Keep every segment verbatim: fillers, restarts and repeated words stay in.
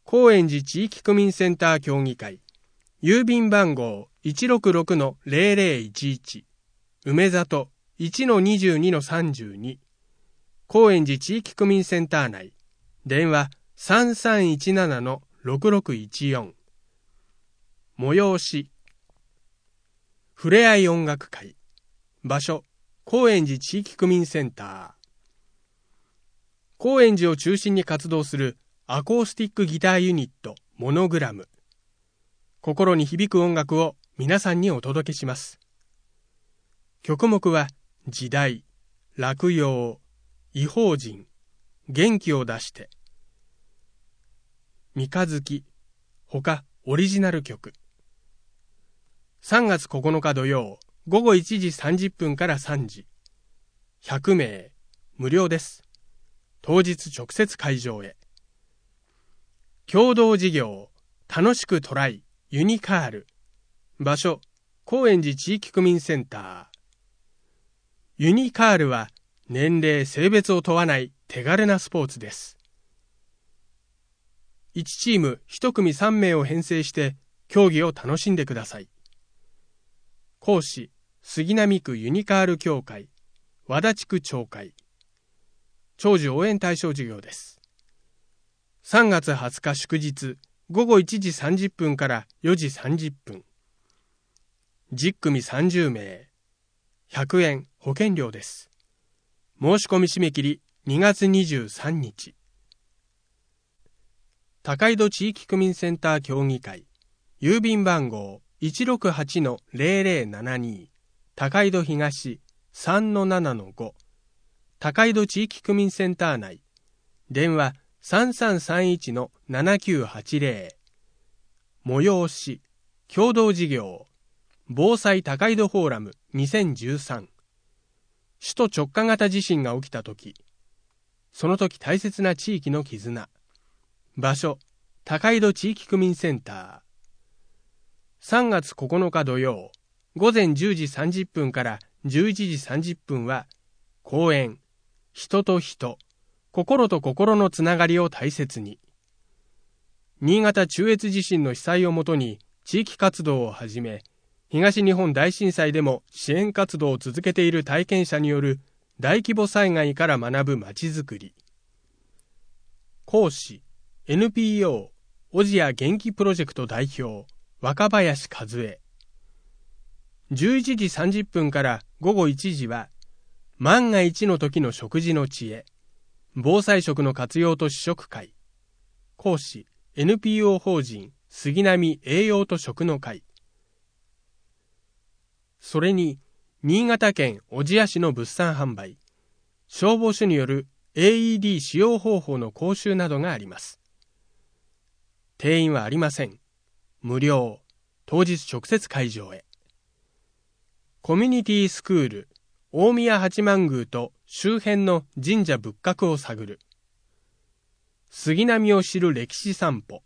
高円寺地域区民センター協議会、郵便番号 いちろくろくのゼロゼロいちいち、梅里 いちのにじゅうにのさんじゅうに、高円寺地域区民センター内、電話 さんさんいちななのろくろくいちよん。催し、ふれあい音楽会、場所、高円寺地域区民センター。高円寺を中心に活動するアコースティックギターユニットモノグラム。心に響く音楽を皆さんにお届けします。曲目は時代、落葉、異邦人、元気を出して、三日月、他オリジナル曲。さんがつここのか土曜、午後いちじさんじゅっぷんからさんじ。ひゃくめい、無料です。当日直接会場へ。共同事業、楽しくトライ、ユニカール。場所、高円寺地域区民センター。ユニカールは年齢、性別を問わない手軽なスポーツです。いちチームいち組さんめいを編成して競技を楽しんでください。講師、杉並区ユニカール協会、和田地区町会。長寿応援対象事業です。さんがつはつか祝日、午後いちじさんじゅっぷんからよじさんじゅっぷん。じゅっ組さんじゅうめい。ひゃくえん保険料です。申し込み締め切りにがつにじゅうさんにち。高井戸地域区民センター協議会、郵便番号 いちろくはちのゼロゼロななに、高井戸東 さんのななのご、高井戸地域区民センター内、電話 さんさんさんいちのななきゅうはちゼロ。催し、共同事業、防災高井戸フォーラムにせんじゅうさん。首都直下型地震が起きたとき、その時大切な地域の絆。場所、高井戸地域区民センター。さんがつここのか土曜、午前じゅうじさんじゅっぷんからじゅういちじさんじゅっぷんは、講演、人と人、心と心のつながりを大切に。新潟中越地震の被災をもとに地域活動を始め、東日本大震災でも支援活動を続けている体験者による大規模災害から学ぶまちづくり。講師、エヌピーオー 小千谷元気プロジェクト代表、若林和恵。じゅういちじさんじゅっぷんからごごいちじは、万が一の時の食事の知恵、防災食の活用と試食会。講師、エヌピーオー 法人杉並栄養と食の会。それに、新潟県小千谷市の物産販売、消防署による エーイーディー 使用方法の講習などがあります。定員はありません。無料。当日直接会場へ。コミュニティスクール、大宮八幡宮と周辺の神社仏閣を探る。杉並を知る歴史散歩。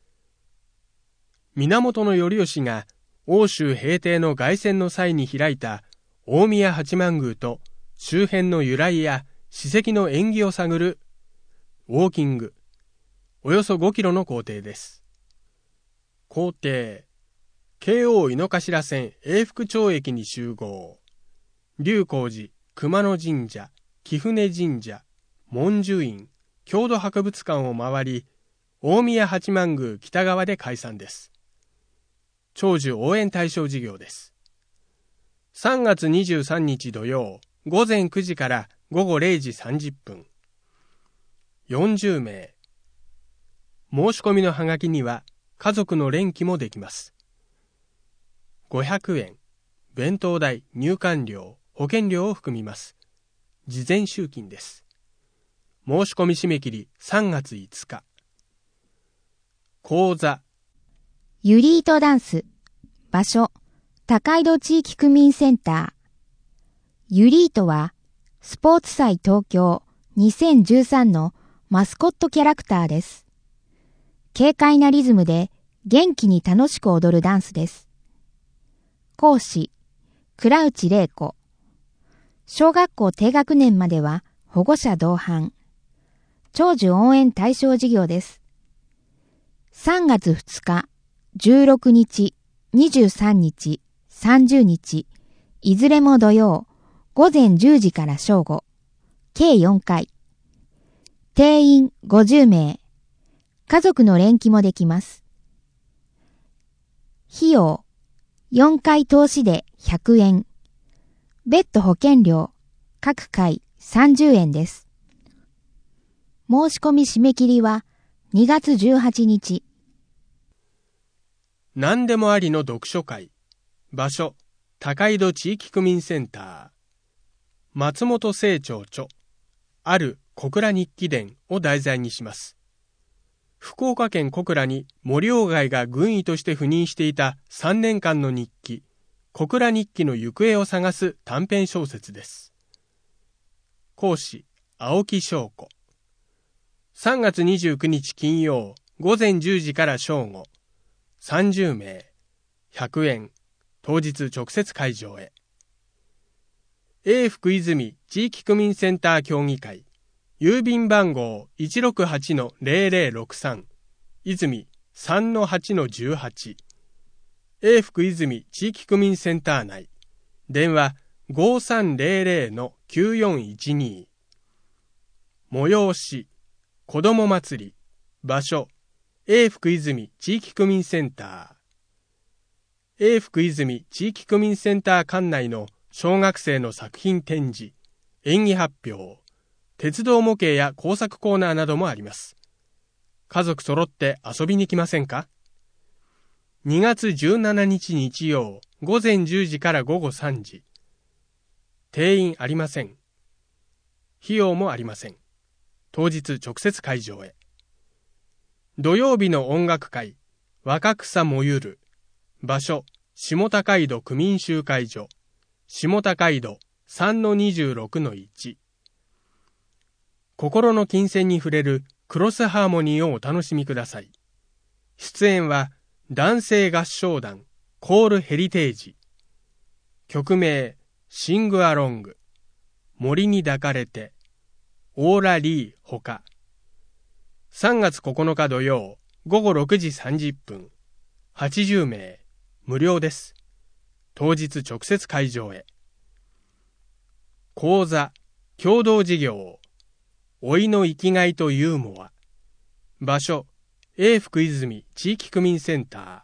源頼義が奥州平定の凱旋の際に開いた大宮八幡宮と周辺の由来や史跡の縁起を探るウォーキング。およそごキロの行程です。行程、京王井の頭線永福町駅に集合。龍光寺、熊野神社、貴船神社、文殊院、郷土博物館を回り、大宮八幡宮北側で解散です。長寿応援対象事業です。さんがつにじゅうさんにち土曜、午前くじからごごれいじさんじゅっぷん。よんじゅうめい。申し込みのハガキには家族の連記もできます。ごひゃくえん。弁当代、入館料、保険料を含みます。事前集金です。申し込み締め切りさんがついつか。講座。 ユリートダンス。場所、高井戸地域区民センター。ユリートは、スポーツ祭東京にせんじゅうさんのマスコットキャラクターです。軽快なリズムで元気に楽しく踊るダンスです。講師、倉内玲子。小学校低学年までは保護者同伴。長寿応援対象事業です。 さんがつふつか、じゅうろくにち、にじゅうさんにち、さんじゅうにち、いずれも土曜、ごぜんじゅうじから正午、計よんかい。定員ごじゅうめい。家族の連期もできます。費用、よんかい通しでひゃくえん。別途保険料、各回さんじゅうえんです。申し込み締め切りはにがつじゅうはちにち。 何でもありの読書会。場所、高井戸地域区民センター。松本清張著、ある小倉日記伝を題材にします。福岡県小倉に森鴎外が軍医として赴任していたさんねんかんの日記、小倉日記の行方を探す短編小説です。講師、青木翔子。さんがつにじゅうくにち金曜、ごぜんじゅうじから正午、さんじゅうめい、ひゃくえん、当日直接会場へ。永福泉地域区民センター協議会、郵便番号 いちろくはちのゼロゼロろくさん、泉 さんのはちのじゅうはち、永福泉地域区民センター内、電話 ごさんゼロゼロのきゅうよんいちに。催し、子ども祭り、場所、永福泉地域区民センター。永福泉地域区民センター館内の小学生の作品展示、演技発表、鉄道模型や工作コーナーなどもあります。家族揃って遊びに来ませんか？にがつじゅうしちにち日曜、ごぜんじゅうじからごごさんじ。定員ありません。費用もありません。当日直接会場へ。土曜日の音楽会、若草もゆる。場所、下高井戸区民集会所。下高井戸 さんのにじゅうろくのいち。心の金銭に触れるクロスハーモニーをお楽しみください。出演は男性合唱団コールヘリテージ。曲名シングアロング、森に抱かれて、オーラリーほか。さんがつここのか土曜ごごろくじさんじゅっぷん、はちじゅうめい、無料です。当日直接会場へ。講座、共同事業、老いの生きがいとユーモア。場所、永福泉地域区民センター。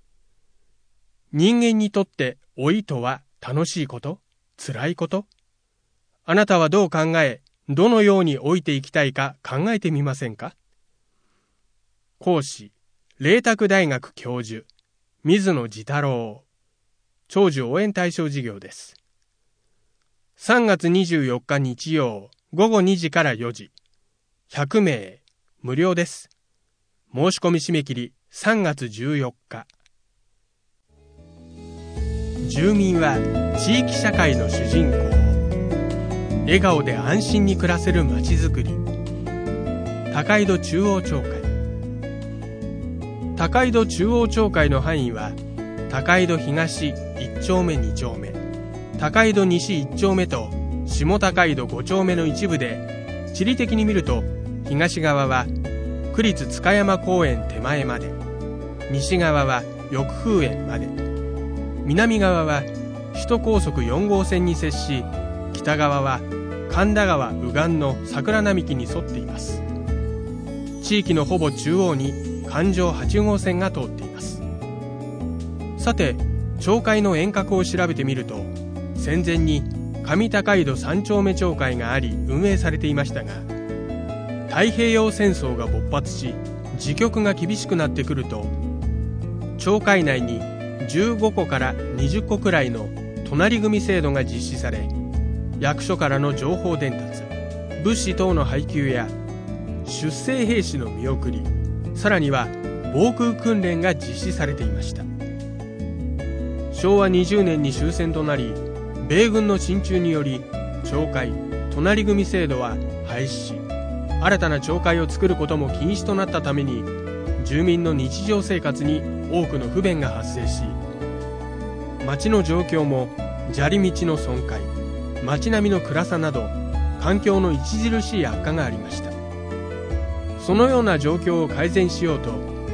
人間にとって老いとは楽しいこと？辛いこと？あなたはどう考え、どのように老いていきたいか考えてみませんか？講師、麗澤大学教授、水野次太郎。長寿応援対象事業です。さんがつにじゅうよっか日曜、ごごにじからよじ。ひゃくめい、無料です。申し込み締め切りさんがつじゅうよっか。住民は地域社会の主人公。笑顔で安心に暮らせるまちづくり。高井戸中央町会。高井戸中央町会の範囲は高井戸東いっちょうめにちょうめ、高井戸西いっちょうめと下高井戸ごちょうめの一部で、地理的に見ると東側は区立塚山公園手前まで、西側は翼風園まで、南側は首都高速よんごうせんに接し、北側は神田川右岸の桜並木に沿っています。地域のほぼ中央に環状はちごうせんが通っています。さて、町会の遠隔を調べてみると、戦前に上高井戸三丁目町会があり運営されていましたが、太平洋戦争が勃発し、時局が厳しくなってくると、町会内にじゅうごこからにじゅっこくらいの隣組制度が実施され、役所からの情報伝達、物資等の配給や出征兵士の見送り、さらには防空訓練が実施されていました。しょうわにじゅうねんに終戦となり、米軍の進駐により町会隣組制度は廃止し、新たな町会を作ることも禁止となったために、住民の日常生活に多くの不便が発生し、町の状況も砂利道の損壊、町並みの暗さなど環境の著しい悪化がありました。そのような状況を改善しようと、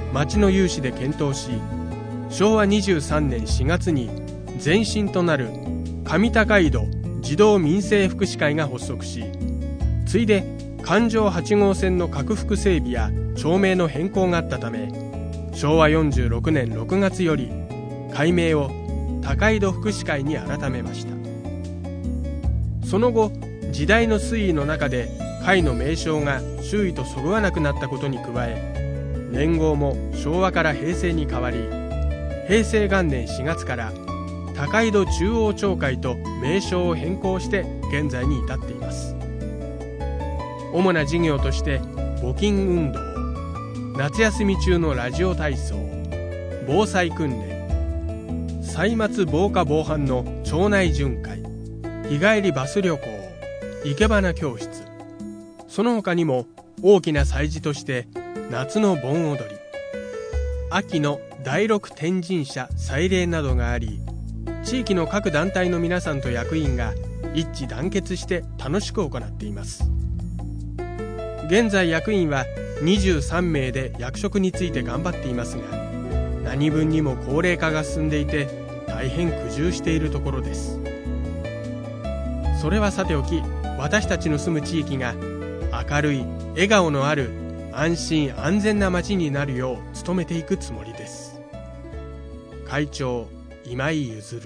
町の有志で検討し、しょうわにじゅうさんねんしがつに前身となる上高井戸児童民生福祉会が発足し、ついで環状はちごうせんの拡幅整備や町名の変更があったため、しょうわよんじゅうろくねんろくがつより会名を高井戸福祉会に改めました。その後、時代の推移の中で会の名称が周囲とそぐわなくなったことに加え、年号も昭和から平成に変わり、平成元年しがつから高井戸中央町会と名称を変更して現在に至っています。主な事業として募金運動、夏休み中のラジオ体操、防災訓練、歳末防火防犯の町内巡回、日帰りバス旅行、生け花教室、その他にも大きな祭事として夏の盆踊り、秋の第六天神社祭礼などがあり、地域の各団体の皆さんと役員が一致団結して楽しく行っています。現在役員はにじゅうさんめいで役職について頑張っていますが、何分にも高齢化が進んでいて大変苦渋しているところです。それはさておき、私たちの住む地域が明るい笑顔のある安心安全な街になるよう努めていくつもりです。会長今井譲。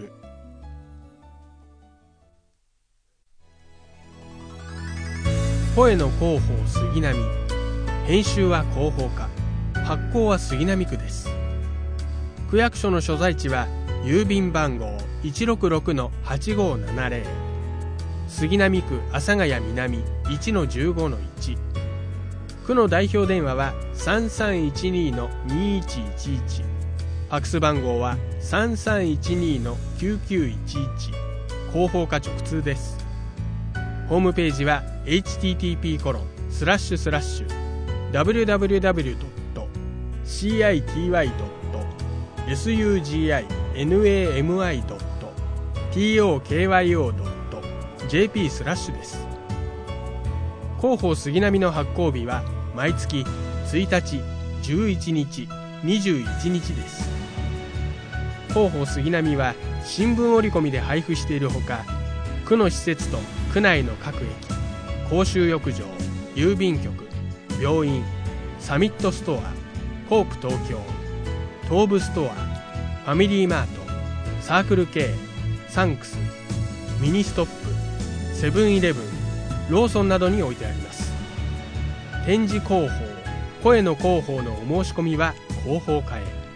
声の広報杉並、編集は広報課、発行は杉並区です。区役所の所在地は郵便番号 いちろくろくのはちごうななぜろ、杉並区阿佐ヶ谷南 いちのじゅうごのいち、区の代表電話は さんさんいちにのにいちいちいち、ファックス番号は さんさんいちにのきゅうきゅういちいち、広報課直通です。ホームページは エイチティーティーピーコロンスラッシュスラッシュダブリュダブリュダブリュドットシーアイティーワイドットエスユージーアイエヌエーエムアイドットティーオーケーワイオードットジェーピースラッシュです。広報杉並の発行日は毎月ついたち、じゅういちにち、にじゅういちにちです。広報杉並は新聞折り込みで配布しているほか、区の施設と区内の各駅、公衆浴場、郵便局、病院、サミットストア、コープ東京、東武ストア、ファミリーマート、サークル K、サンクス、ミニストップ、セブンイレブン、ローソンなどに置いてあります。展示広報、声の広報のお申し込みは広報課へ。